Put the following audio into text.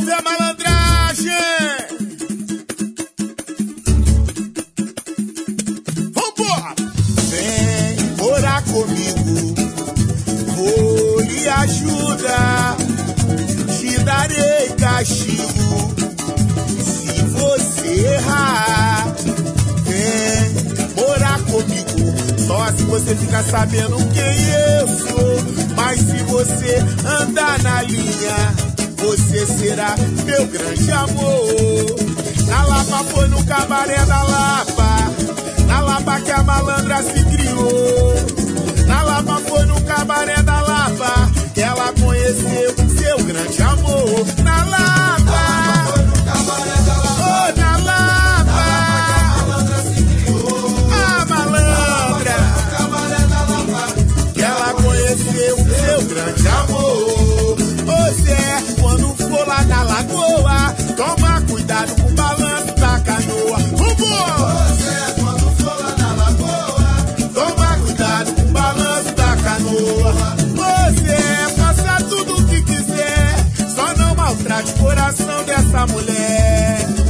ver a malandragem. Vambora! Vem morar comigo, vou lhe ajudar, te darei castigo se você errar. Vem morar comigo, só se você ficar sabendo quem eu sou. Mas se você andar na linha, você será meu grande amor. Na Lapa foi no cabaré da Lapa, na Lapa que a malandra se criou. Na Lapa foi no cabaré da Lapa que ela conheceu seu grande amor. Na Lapa foi no cabaré da Lapa, oh, na Lapa que a malandra se criou. A malandra no cabaré da Lapa que ela conheceu seu grande amor. Ô Zé, quando for lá na lagoa, toma cuidado com o balanço da canoa. Ô Zé, quando for lá na lagoa, toma cuidado com o balanço da canoa. Ô Zé, faça tudo o que quiser, só não maltrate o coração dessa mulher.